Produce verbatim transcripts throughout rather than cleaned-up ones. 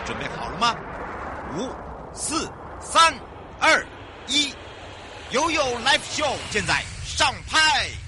准备好了吗？五、四、三、二、一，悠悠 Live Show 现在上拍。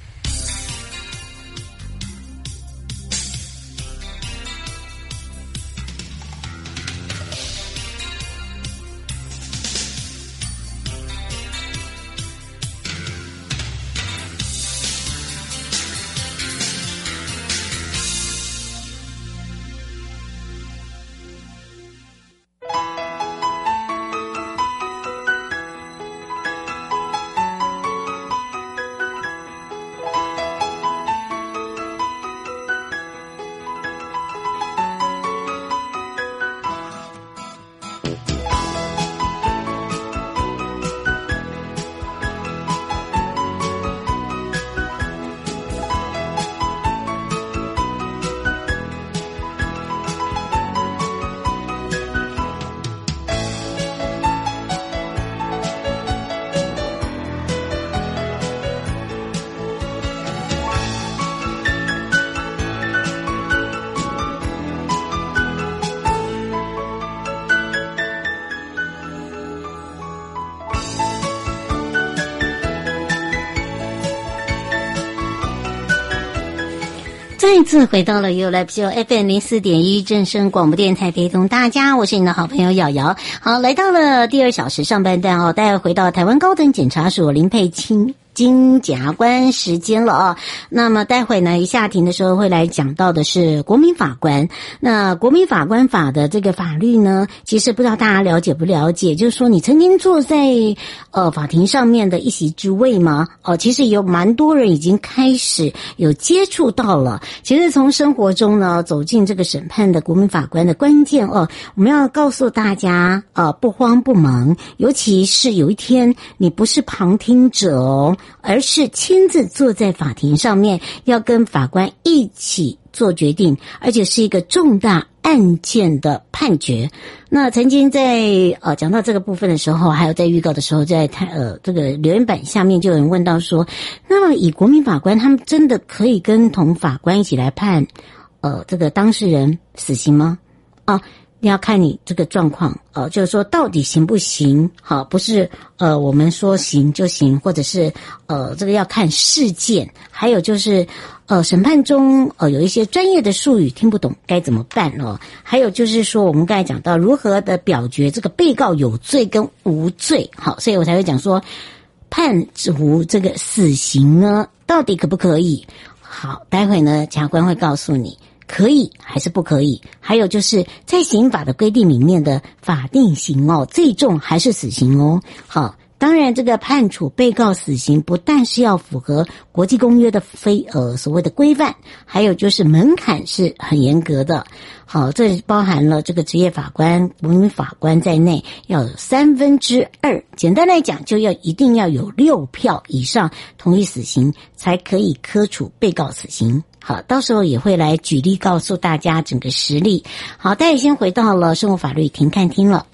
再一次回到了 You Live Show F M 零四点一正声广播电台，陪同大家，我是你的好朋友瑶瑶。好，来到了第二小时上半段哦，待会回到台湾高等检察署林佩清金检察官时间了啊。那么待会呢，一下庭的时候会来讲到的是国民法官。那国民法官法的这个法律呢，其实不知道大家了解不了解，就是说你曾经坐在呃法庭上面的一席之位吗？哦、呃，其实有蛮多人已经开始有接触到了。其实从生活中呢走进这个审判的国民法官的关键哦，我们要告诉大家呃不慌不忙，尤其是有一天你不是旁听者哦，而是亲自坐在法庭上面，要跟法官一起做决定，而且是一个重大案件的判决。那曾经在呃讲到这个部分的时候，还有在预告的时候，在呃这个留言板下面就有人问到说，那么以国民法官他们真的可以跟同法官一起来判呃这个当事人死刑吗？啊，你要看你这个状况，呃，就是说到底行不行？好，不是呃我们说行就行，或者是呃这个要看事件，还有就是呃审判中呃有一些专业的术语听不懂该怎么办哦？还有就是说我们刚才讲到如何的表决这个被告有罪跟无罪，好，所以我才会讲说判处这个死刑呢，到底可不可以？好，待会呢检察官会告诉你。可以还是不可以？还有就是在刑法的规定里面的法定刑哦，最重还是死刑哦。好，当然这个判处被告死刑不但是要符合国际公约的非呃所谓的规范，还有就是门槛是很严格的。好，这包含了这个职业法官、国民法官在内，要有三分之二，简单来讲，就要一定要有六票以上同意死刑，才可以科处被告死刑。好，到时候也会来举例告诉大家整个实例。好，大家先回到了生活法律庭看厅了。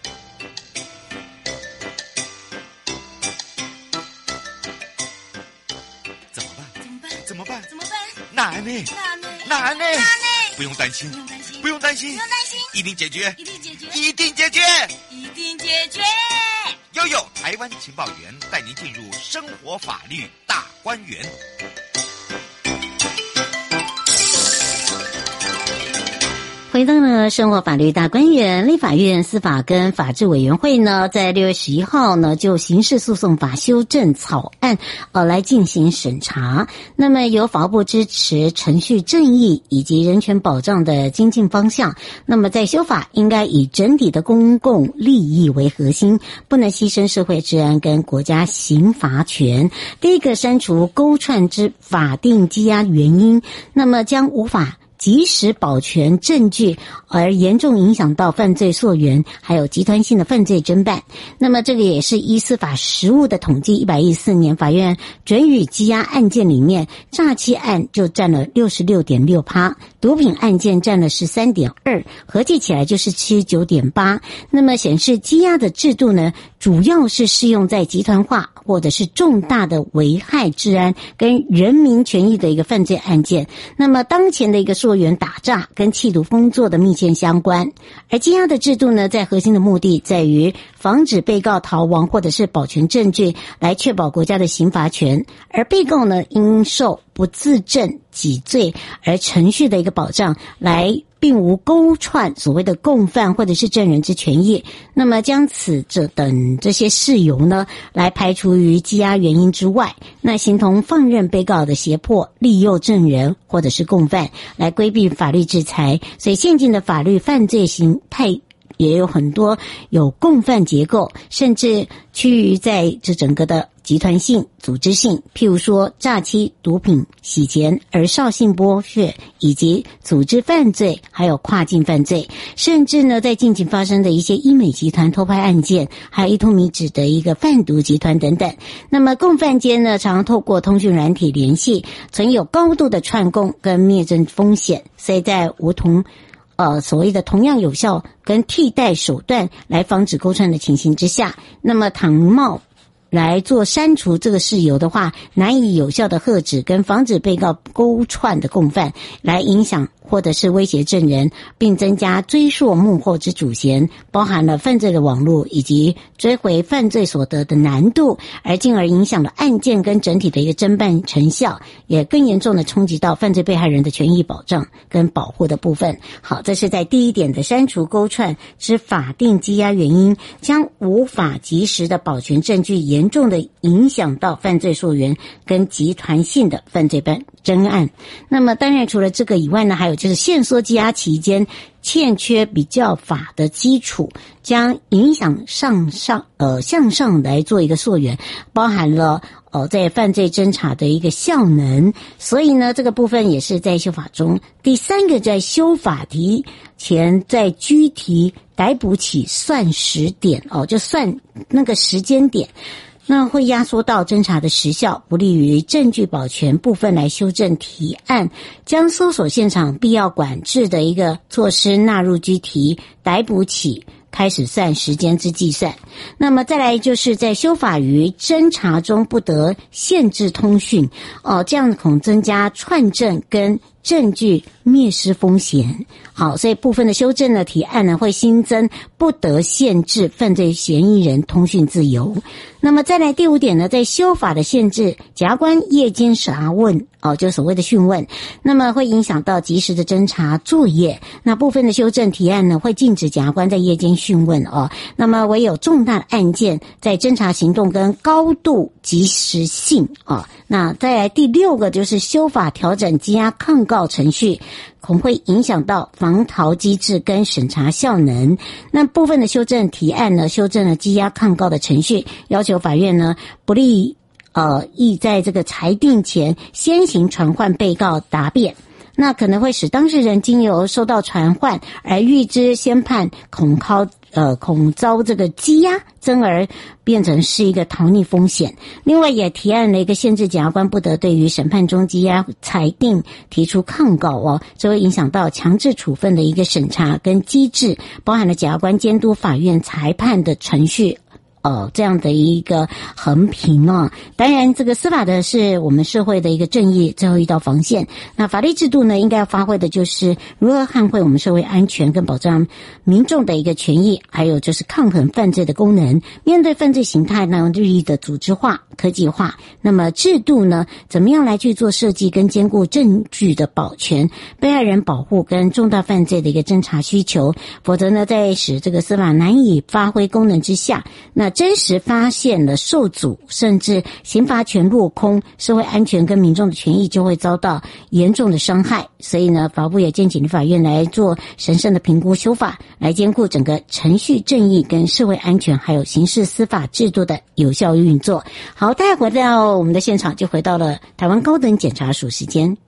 怎么办？ 怎么办？ 怎么办？ 怎么办？ 难呢？ 难呢？ 难呢？ 难呢？ 不用担心， 不用担心， 不用担心， 不用担心， 一定解决， 一定解决， 一定解决， 一定解决。 悠悠台湾情报员带您进入生活法律大观园。 回到了生活法律大观园，立法院司法跟法制委员会呢，在六月十一号呢，就刑事诉讼法修正草案呃来进行审查。那么由法务部支持程序正义以及人权保障的精进方向。那么在修法应该以整体的公共利益为核心，不能牺牲社会治安跟国家刑罚权。第一个，删除勾串之法定羁押原因，那么将无法及时保全证据而严重影响到犯罪溯源，还有集团性的犯罪侦办。那么这个也是依司法实务的统计，一百一十四年法院准予羁押案件里面，诈欺案就占了 百分之六十六点六， 毒品案件占了 十三点二， 合计起来就是七十九点八。那么显示羁押的制度呢，主要是适用在集团化或者是重大的危害治安跟人民权益的一个犯罪案件。那么当前的一个溯源打诈跟企图封作的密切相关，而羁押的制度呢，在核心的目的在于防止被告逃亡或者是保全证据，来确保国家的刑罚权，而被告呢应受不自证己罪而程序的一个保障，来并无勾串所谓的共犯或者是证人之权益。那么将此这等这些事由呢，来排除于羁押原因之外，那形同放任被告的胁迫、利诱证人或者是共犯，来规避法律制裁。所以现今的法律犯罪形态也有很多有共犯结构，甚至趋于在这整个的集团性、组织性，譬如说诈欺、毒品、洗钱、儿少性剥削，以及组织犯罪，还有跨境犯罪，甚至呢在近期发生的一些医美集团偷拍案件，还有一通米脂的一个贩毒集团等等。那么共犯间呢，常常透过通讯软体联系，存有高度的串供跟灭证风险，所以在无同呃，所谓的同样有效跟替代手段来防止勾串的情形之下，那么倘冒来做删除这个事由的话，难以有效的遏止跟防止被告勾串的共犯来影响或者是威胁证人，并增加追溯幕后之主嫌，包含了犯罪的网络以及追回犯罪所得的难度，而进而影响了案件跟整体的一个侦办成效，也更严重的冲击到犯罪被害人的权益保障跟保护的部分。好，这是在第一点的删除勾串之法定羁押原因，将无法及时的保全证据，严重的影响到犯罪溯源跟集团性的犯罪办侦案。那么当然除了这个以外呢，还有就是限缩羁押期间欠缺比较法的基础，将影响上上呃向上来做一个溯源，包含了呃在犯罪侦查的一个效能，所以呢这个部分也是在修法中。第三个，在修法提前在拘提逮捕起算时点哦，就算那个时间点。那会压缩到侦查的时效，不利于证据保全部分来修正提案，将搜索现场必要管制的一个措施纳入拘提逮捕起开始算时间之计算。那么再来就是在修法于侦查中不得限制通讯哦，这样恐增加串证跟证据灭失风险。好，所以部分的修正的提案呢，会新增不得限制犯罪嫌疑人通讯自由。那么再来第五点呢，在修法的限制检察官夜间查问哦，就所谓的讯问，那么会影响到及时的侦查作业。那部分的修正提案呢，会禁止检察官在夜间讯问哦。那么唯有重大案件在侦查行动跟高度及时性哦。那再来第六个就是修法调整羁押抗告程序，恐会影响到防逃机制跟审查效能。那部分的修正提案呢，修正了羁押抗告的程序，要求法院呢不利呃意在这个裁定前先行传唤被告答辩。那可能会使当事人经由收到传唤而预知先判恐靠呃恐遭这个羁押，增而变成是一个逃匿风险。另外也提案了一个限制检察官不得对于审判中羁押裁定提出抗告哦，这会影响到强制处分的一个审查跟机制，包含了检察官监督法院裁判的程序呃，这样的一个横平啊。当然这个司法的是我们社会的一个正义最后一道防线，那法律制度呢，应该要发挥的就是如何捍卫我们社会安全跟保障民众的一个权益，还有就是抗衡犯罪的功能。面对犯罪形态呢日益的组织化科技化，那么制度呢怎么样来去做设计跟兼顾证据的保全、被害人保护跟重大犯罪的一个侦查需求，否则呢在使这个司法难以发挥功能之下，那真实发现了受阻，甚至刑罚权落空，社会安全跟民众的权益就会遭到严重的伤害。所以呢，法务部也建议立法院来做审慎的评估修法，来兼顾整个程序正义跟社会安全，还有刑事司法制度的有效运作。好，大家回到我们的现场，就回到了台湾高等检察署时间。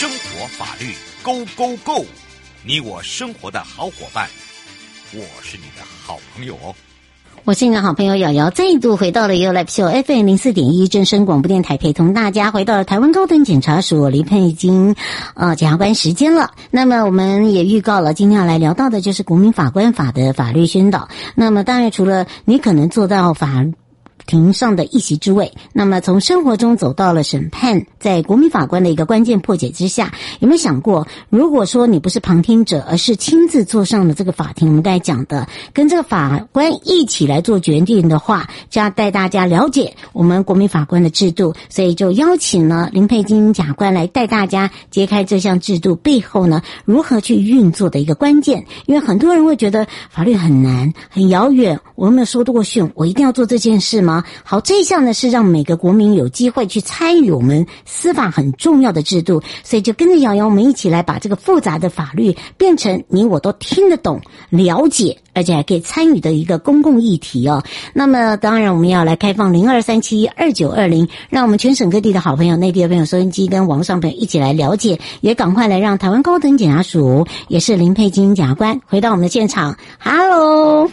生活法律 Go Go Go， 你我生活的好伙伴，我是你的好朋友哦。 我是你的好朋友瑶瑶，再度回到了 You Live Show F M 零四点一正声广播电台，陪同大家回到了台湾高等检察署林佩金呃检察官时间了。那么我们也预告了，今天要来聊到的就是国民法官法的法律宣导。那么当然除了你可能做到法庭上的一席之位，那么从生活中走到了审判，在国民法官的一个关键破解之下，有没有想过，如果说你不是旁听者，而是亲自坐上了这个法庭，我们刚才讲的跟这个法官一起来做决定的话，就要带大家了解我们国民法官的制度，所以就邀请了林佩金检察官来带大家揭开这项制度背后呢如何去运作的一个关键。因为很多人会觉得法律很难很遥远，我有没有受过训，我一定要做这件事吗？好，这一项呢是让每个国民有机会去参与我们司法很重要的制度，所以就跟着瑶瑶我们一起来把这个复杂的法律变成你我都听得懂了解，而且还可以参与的一个公共议题哦。那么当然我们要来开放零二三七二九二零，让我们全省各地的好朋友、内地的朋友、收音机跟网络上朋友一起来了解，也赶快来让台湾高等检察署也是林佩金检察官回到我们的现场。 Hello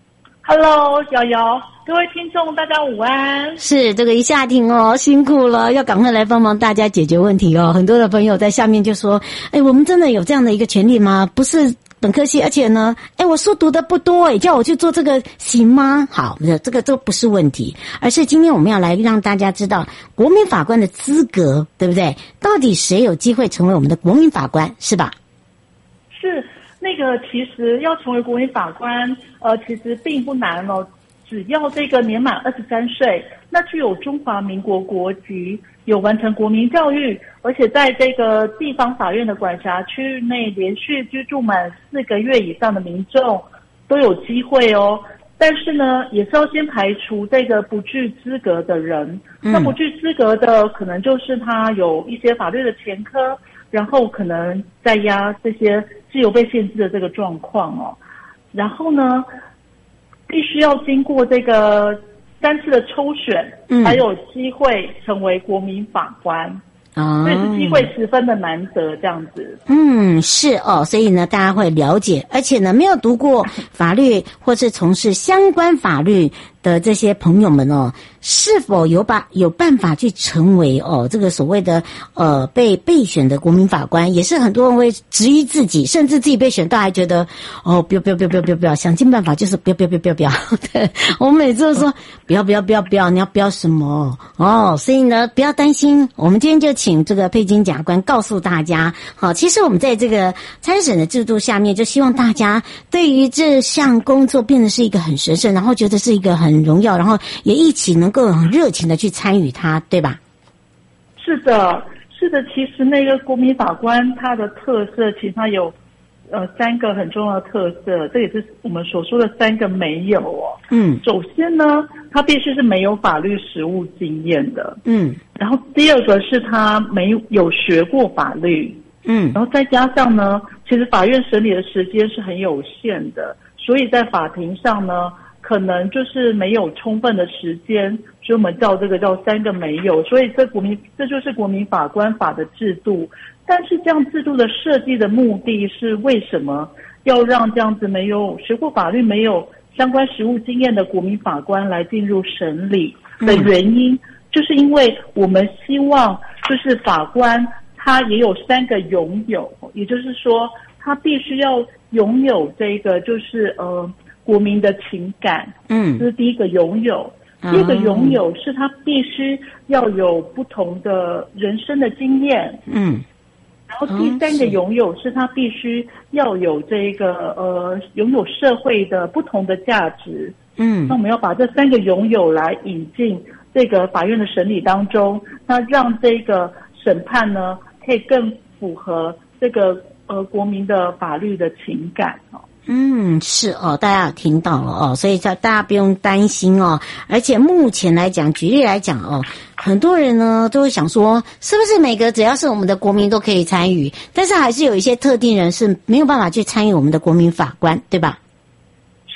Hello 瑶瑶，各位听众大家午安。 是这个一下庭哦，辛苦了，要赶快来帮忙大家解决问题哦。很多的朋友在下面就说，哎，我们真的有这样的一个权利吗？不是本科系，而且呢，哎，我书读的不多，哎，叫我去做这个行吗？好，这个这不是问题，而是今天我们要来让大家知道国民法官的资格，对不对？到底谁有机会成为我们的国民法官，是吧？ 是。那个其实要成为国民法官，呃，其实并不难哦，只要这个年满二十三岁，那具有中华民国国籍，有完成国民教育，而且在这个地方法院的管辖区域内连续居住满四个月以上的民众都有机会哦。但是呢，也是要先排除这个不具资格的人。嗯、那不具资格的，可能就是他有一些法律的前科，然后可能在押这些自由被限制的这个状况哦。然后呢，必须要经过这个三次的抽选，嗯、才有机会成为国民法官。哦，所以是机会十分的难得，这样子。 嗯，是哦，所以呢，大家会了解，而且呢，没有读过法律或是从事相关法律的这些朋友们哦，是否有把有办法去成为哦这个所谓的呃被备选的国民法官，也是很多人会质疑自己，甚至自己被选到还觉得哦不要不要不要不要不要不要，想尽办法就是不要不要不要不要不要。对，我们每次都说不要不要不要不要，你要不要什么哦？所以呢，不要担心，我们今天就请这个佩金检察官告诉大家，好，其实我们在这个参审的制度下面，就希望大家对于这项工作变得是一个很神圣，然后觉得是一个很很荣耀，然后也一起能够很热情的去参与它，对吧？ 是的，是的。其实那个国民法官他的特色，其实他有呃三个很重要的特色，这也是我们所说的三个没有哦。嗯，首先呢，他必须是没有法律实务经验的。嗯，然后第二个是他没有学过法律。嗯，然后再加上呢，其实法院审理的时间是很有限的，所以在法庭上呢，可能就是没有充分的时间，所以我们叫这个叫三个没有，所以这国民这就是国民法官法的制度。但是这样制度的设计的目的是为什么要让这样子没有学过法律、没有相关实务经验的国民法官来进入审理的原因，嗯、就是因为我们希望就是法官他也有三个拥有，也就是说他必须要拥有这个就是呃。国民的情感，嗯，这是第一个拥有。第二个拥有是他必须要有不同的人生的经验，嗯，然后第三个拥有是他必须要有这个呃拥有社会的不同的价值，嗯，那我们要把这三个拥有来引进这个法院的审理当中，那让这个审判呢可以更符合这个呃国民的法律的情感哦。 嗯，是哦，大家有听到了哦，所以大家不用担心哦。而且目前来讲，举例来讲哦，很多人呢都会想说，是不是每个只要是我们的国民都可以参与？但是还是有一些特定人是没有办法去参与我们的国民法官，对吧？ 是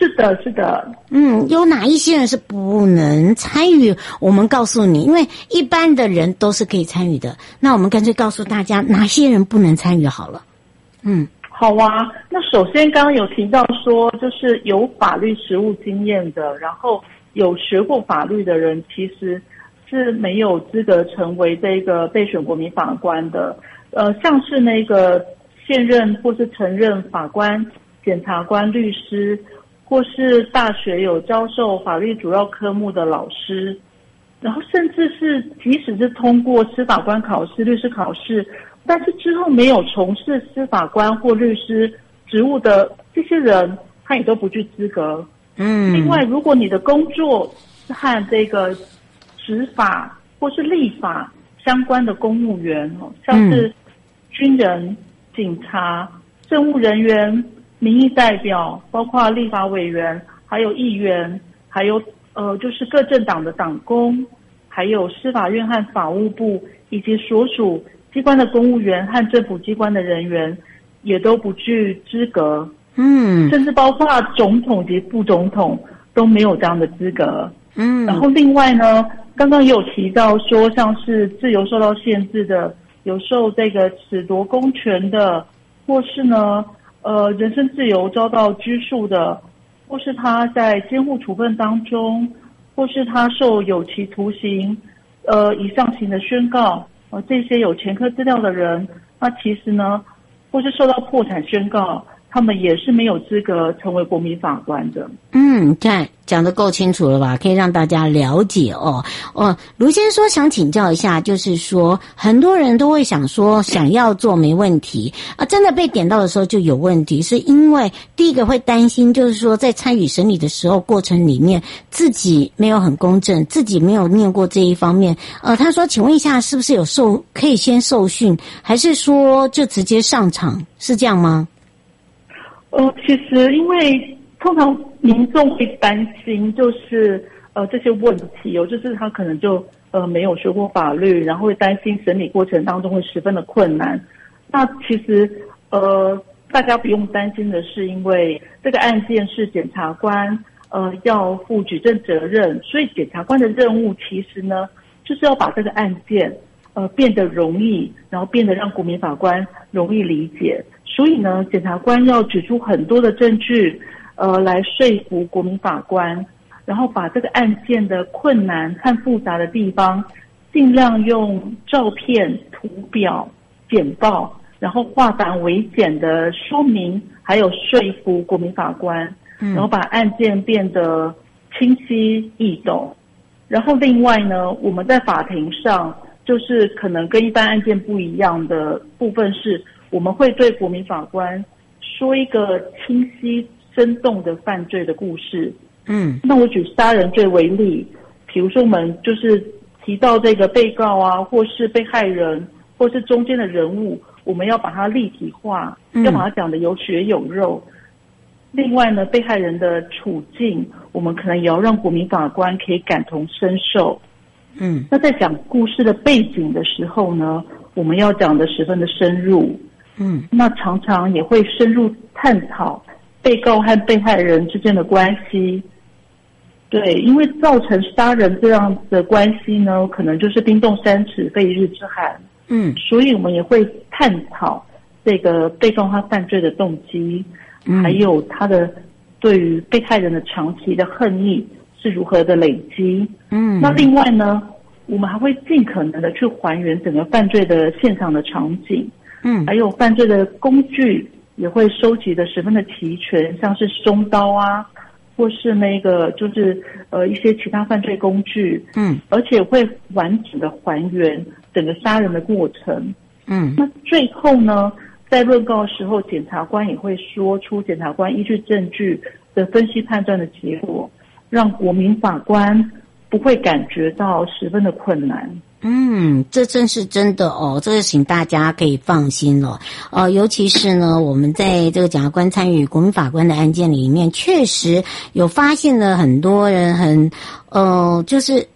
是的，是的。 嗯，有哪一些人是不能参与？我们告诉你，因为一般的人都是可以参与的。那我们干脆告诉大家哪些人不能参与好了。嗯， 好啊。那首先刚刚有提到说，就是有法律实务经验的，然后有学过法律的人，其实是没有资格成为这个备选国民法官的。呃，像是那个现任或是曾任法官、检察官、律师，或是大学有教授法律主要科目的老师，然后甚至是即使是通过司法官考试、律师考试，但是之后没有从事司法官或律师职务的这些人，他也都不具资格。嗯。另外，如果你的工作是和这个执法或是立法相关的公务员，像是军人、警察、政务人员、民意代表，包括立法委员，还有议员，还有呃，就是各政党的党工，还有司法院和法务部，以及所属机关的公务员和政府机关的人员，也都不具资格。嗯，甚至包括总统及副总统都没有这样的资格。嗯，然后另外呢，刚刚也有提到说，像是自由受到限制的，有受这个褫夺公权的，或是呢，呃，人身自由遭到拘束的，或是他在监护处分当中，或是他受有期徒刑，呃，以上刑的宣告，呃，这些有前科资料的人，那其实呢，或是受到破产宣告，他们也是没有资格成为国民法官的。 嗯，看讲得够清楚了吧？可以让大家了解哦。哦，卢先生说想请教一下，就是说很多人都会想说想要做没问题啊，真的被点到的时候就有问题，是因为第一个会担心，就是说在参与审理的时候过程里面自己没有很公正，自己没有念过这一方面。呃，他说，请问一下，是不是有受可以先受训，还是说就直接上场，是这样吗？ 呃，其实因为通常民众会担心，就是呃这些问题哦，就是他可能就呃没有学过法律，然后会担心审理过程当中会十分的困难。那其实呃大家不用担心的是，因为这个案件是检察官呃要负举证责任，所以检察官的任务其实呢就是要把这个案件呃变得容易，然后变得让国民法官容易理解。所以呢，检察官要举出很多的证据，呃，来说服国民法官，然后把这个案件的困难和复杂的地方，尽量用照片、图表、简报，然后化繁为简的说明，还有说服国民法官，然后把案件变得清晰易懂。然后另外呢，我们在法庭上，就是可能跟一般案件不一样的部分是，我们会对国民法官说一个清晰生动的犯罪的故事。嗯，那我举杀人罪为例，比如说我们就是提到这个被告啊，或是被害人，或是中间的人物，我们要把它立体化，嗯、要把它讲得有血有肉。另外呢，被害人的处境，我们可能也要让国民法官可以感同身受。嗯，那在讲故事的背景的时候呢，我们要讲得十分的深入。嗯，那常常也会深入探讨被告和被害人之间的关系。对，因为造成杀人这样的关系呢，可能就是冰冻三尺非一日之寒。嗯，所以我们也会探讨这个被告他犯罪的动机，嗯、还有他的对于被害人的长期的恨意是如何的累积。嗯，那另外呢，我们还会尽可能的去还原整个犯罪的现场的场景。嗯，还有犯罪的工具也会收集的十分的齐全，像是凶刀啊，或是那个就是呃一些其他犯罪工具。嗯，而且会完整的还原整个杀人的过程。嗯，那最后呢，在论告的时候，检察官也会说出检察官依据证据的分析判断的结果，让国民法官不会感觉到十分的困难。 嗯，这真是真的哦，这个请大家可以放心了。呃，尤其是呢，我们在这个检察官参与国民法官的案件里面，确实有发现了很多人很呃，就是呃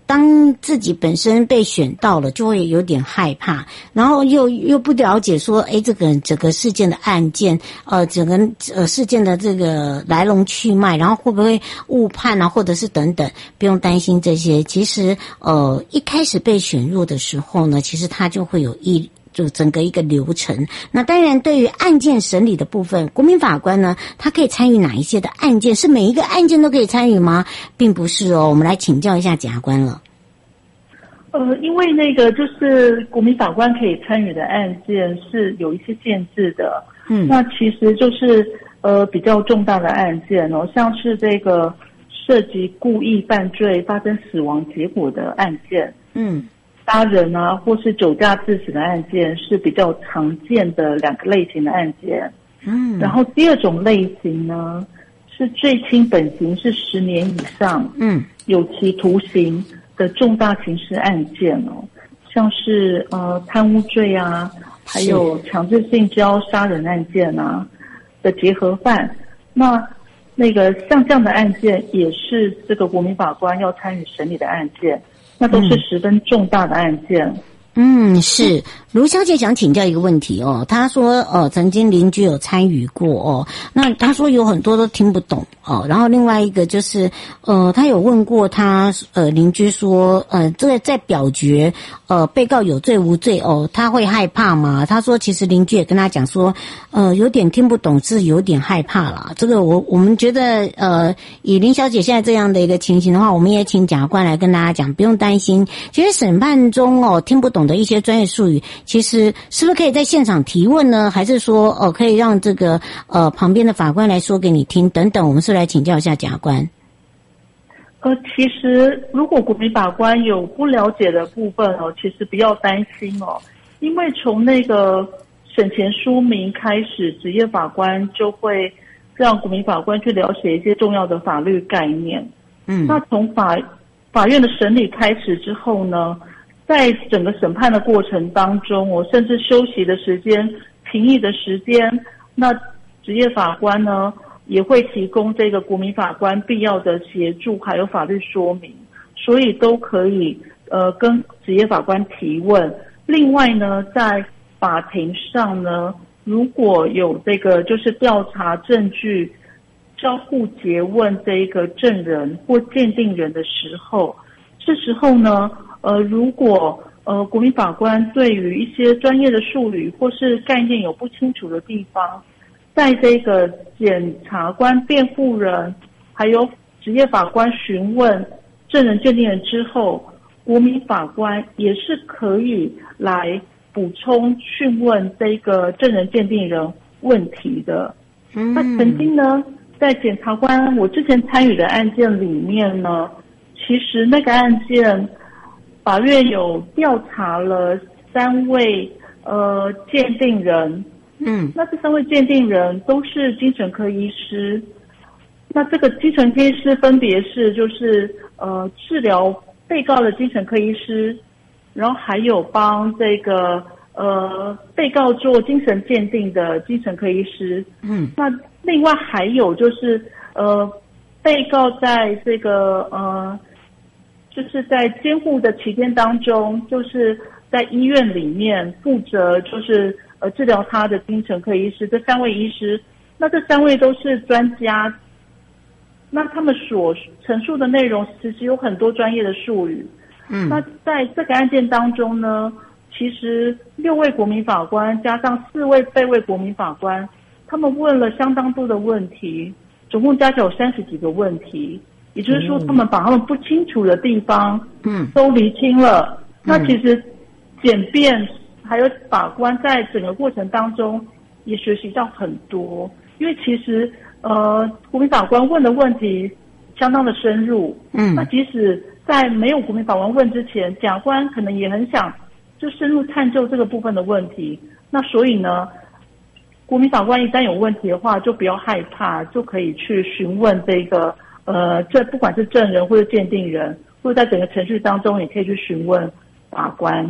当自己本身被选到了，就会有点害怕，然后又又不了解说，诶，这个整个事件的案件，呃，整个呃事件的这个来龙去脉，然后会不会误判啊，或者是等等，不用担心这些。其实，呃，一开始被选入的时候呢，其实他就会有一。就整个一个流程。那当然对于案件审理的部分，国民法官呢，他可以参与哪一些的案件？是每一个案件都可以参与吗？并不是哦，我们来请教一下检察官了。 呃，因为那个就是国民法官可以参与的案件是有一些限制的。嗯，那其实就是呃比较重大的案件哦，像是这个涉及故意犯罪发生死亡结果的案件。嗯。杀人啊，或是酒驾致死的案件是比较常见的两个类型的案件。嗯，然后第二种类型呢，是最轻本刑是十年以上，嗯，有期徒刑的重大刑事案件哦，像是呃贪污罪啊，还有强制性交杀人案件啊的结合犯。那那个像这样的案件，也是这个国民法官要参与审理的案件。那都是十分重大的案件。 嗯，是卢小姐想请教一个问题哦，她说呃曾经邻居有参与过哦，那她说有很多都听不懂哦，然后另外一个就是呃她有问过她呃邻居说呃这个在表决呃被告有罪无罪哦，她会害怕吗？她说其实邻居也跟她讲说呃有点听不懂，是有点害怕啦。这个我我们觉得呃以林小姐现在这样的一个情形的话，我们也请检察官来跟大家讲，不用担心。其实审判中哦听不懂的一些专业术语，其实是不是可以在现场提问呢？还是说，呃，可以让这个呃旁边的法官来说给你听等等？我们是来请教一下检察官。 呃，其实如果国民法官有不了解的部分哦，其实不要担心哦，因为从那个审前说明开始，职业法官就会让国民法官去了解一些重要的法律概念。嗯，那从法法院的审理开始之后呢？在整个审判的过程当中，我甚至休息的时间、评议的时间，那职业法官呢也会提供这个国民法官必要的协助，还有法律说明，所以都可以呃跟职业法官提问。另外呢，在法庭上呢，如果有这个就是调查证据、交互诘问这个证人或鉴定人的时候，这时候呢。呃，如果呃国民法官对于一些专业的术语或是概念有不清楚的地方，在这个检察官、辩护人还有职业法官询问证人、鉴定人之后，国民法官也是可以来补充讯问这个证人、鉴定人问题的。嗯，那曾经呢，在检察官我之前参与的案件里面呢，其实那个案件。法院有调查了三位呃鉴定人，嗯，那这三位鉴定人都是精神科医师。那这个精神科医师分别是就是呃治疗被告的精神科医师，然后还有帮这个呃被告做精神鉴定的精神科医师，嗯，那另外还有就是呃被告在这个呃。就是在监护的期间当中，就是在医院里面负责就是呃治疗他的精神科医师，这三位医师，那这三位都是专家，那他们所陈述的内容其实有很多专业的术语。嗯，那在这个案件当中呢，其实六位国民法官加上四位备位国民法官，他们问了相当多的问题，总共加起来有三十几个问题。也就是说，他们把他们不清楚的地方，嗯，都厘清了。嗯、那其实检辩还有法官在整个过程当中也学习到很多，因为其实呃，国民法官问的问题相当的深入。嗯，那即使在没有国民法官问之前，检察官可能也很想就深入探究这个部分的问题。那所以呢，国民法官一旦有问题的话，就不要害怕，就可以去询问这个。呃，这不管是证人或者鉴定人，或者在整个程序当中，也可以去询问法官。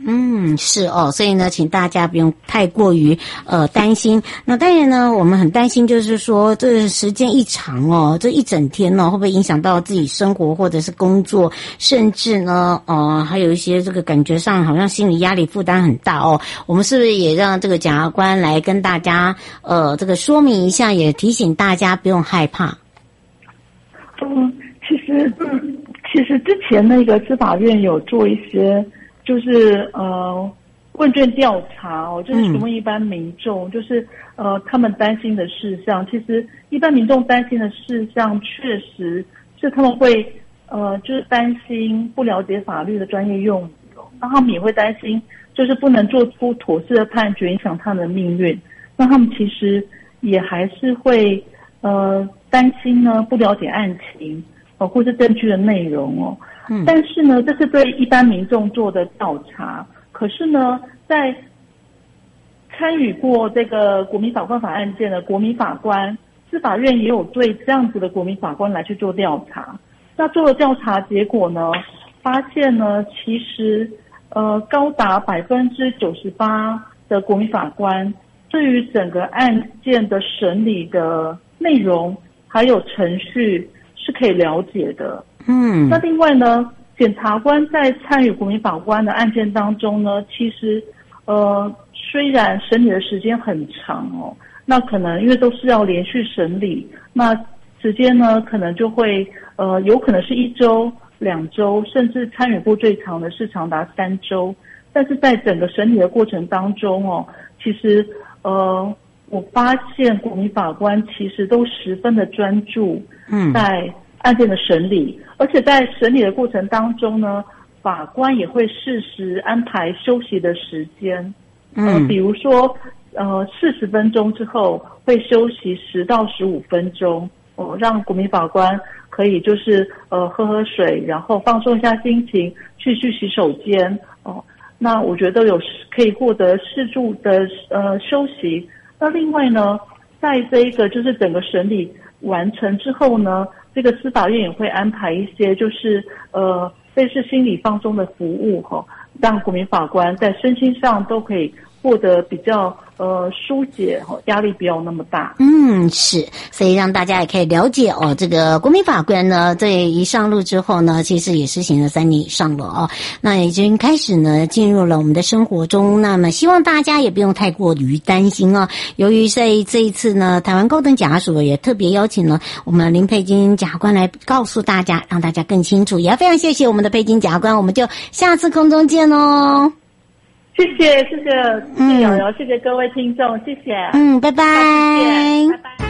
嗯，是哦，所以呢，请大家不用太过于呃担心。那当然呢，我们很担心，就是说这时间一长哦，这一整天呢、哦，会不会影响到自己生活或者是工作，甚至呢，呃，还有一些这个感觉上好像心理压力负担很大哦。我们是不是也让这个检察官来跟大家呃这个说明一下，也提醒大家不用害怕？ 嗯，其实嗯，其实之前那个司法院有做一些。就是呃问卷调查哦，就是询问一般民众，嗯、就是呃他们担心的事项。其实一般民众担心的事项，确实是他们会呃就是担心不了解法律的专业用语，那他们也会担心就是不能做出妥适的判决，影响他们的命运。那他们其实也还是会呃担心呢不了解案情哦，或是证据的内容哦。嗯，但是呢，这是对一般民众做的调查。可是呢，在参与过这个国民法官法案件的国民法官，司法院也有对这样子的国民法官来去做调查。那做了调查结果呢，发现呢，其实呃高达百分之九十八的国民法官对于整个案件的审理的内容还有程序是可以了解的。嗯，那另外呢，检察官在参与国民法官的案件当中呢，其实呃虽然审理的时间很长哦，那可能因为都是要连续审理，那时间呢可能就会呃有可能是一周、两周，甚至参与过最长的是长达三周。但是在整个审理的过程当中哦，其实呃我发现国民法官其实都十分的专注嗯在案件的审理，而且在审理的过程当中呢，法官也会适时安排休息的时间，嗯、呃，比如说呃四十分钟之后会休息十到十五分钟，哦，让国民法官可以就是呃喝喝水，然后放松一下心情，去去洗手间，哦，那我觉得有可以获得适度的呃休息。那另外呢，在这一个就是整个审理完成之后呢，这个司法院也会安排一些就是呃类似心理放松的服务哈、哦，让国民法官在身心上都可以获得比较呃疏解哈、哦，压力不要那么大。 嗯，是，所以让大家也可以了解哦，这个国民法官呢，这一上路之后呢，其实也施行了三年以上了哦，那已经开始呢进入了我们的生活中。那么希望大家也不用太过于担心哦。由于在这一次呢，台湾高等检察署也特别邀请了我们林佩金检察官来告诉大家，让大家更清楚。也要非常谢谢我们的佩金检察官，我们就下次空中见哦。 谢谢，谢谢，谢谢瑶瑶，谢谢各位听众，谢谢。 嗯，拜拜。 拜拜。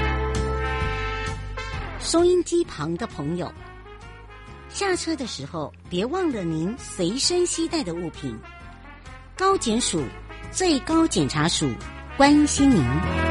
收音机旁的朋友，下车的时候别忘了您随身携带的物品。高检署最高检察署关心您。